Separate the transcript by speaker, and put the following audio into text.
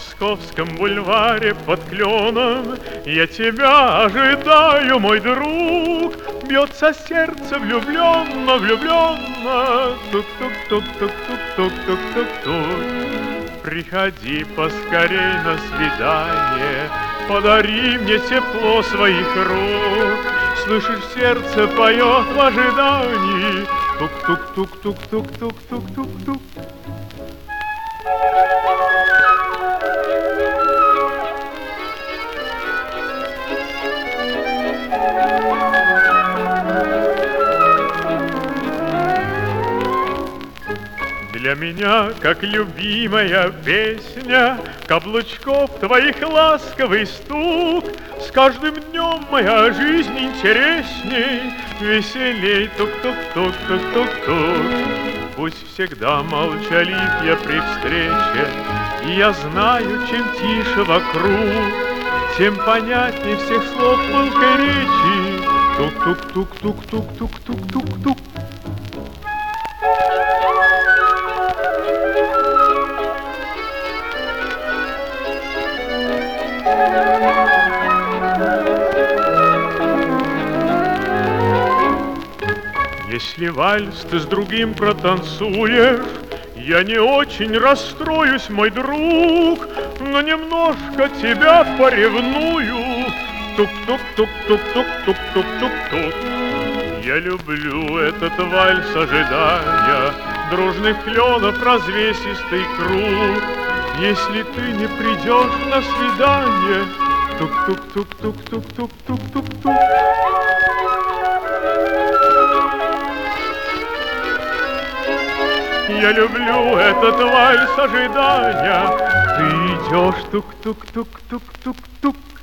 Speaker 1: московском бульваре под кленом я тебя ожидаю, мой друг. Бьется сердце влюбленно, влюбленно. Тук-тук-тук-тук-тук-тук-тук-тук-тук. Приходи поскорей на свидание, подари мне тепло своих рук. Слышишь, сердце поет в ожидании. Тук-тук-тук-тук-тук-тук-тук-тук-тук. Для меня, как любимая песня, каблучков твоих ласковый стук. С каждым днем моя жизнь интересней, веселей. Тук-тук-тук-тук-тук-тук-тук. Пусть всегда молчалив я при встрече, и я знаю, чем тише вокруг, тем понятней всех слов пылкой речи. Тук-тук-тук-тук-тук-тук-тук-тук-тук. Если вальс ты с другим протанцуешь, я не очень расстроюсь, мой друг, но немножко тебя поревную. Тук-тук-тук-тук-тук-тук-тук-тук-тук. Я люблю этот вальс, ожидая дружных кленов развесистый круг. Если ты не придешь на свидание, тук-тук-тук-тук-тук-тук-тук-тук-тук. Я люблю этот вальс ожидания. Ты идешь, тук-тук-тук-тук-тук-тук.